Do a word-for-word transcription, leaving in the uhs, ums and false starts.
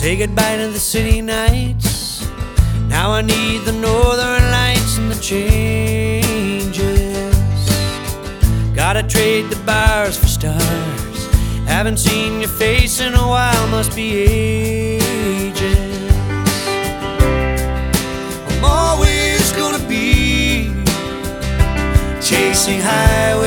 Say goodbye to the city nights. Now I need the northern lights and the changes. Gotta trade the bars for stars. Haven't seen your face in a while, must be ages. I'm always gonna be chasing highways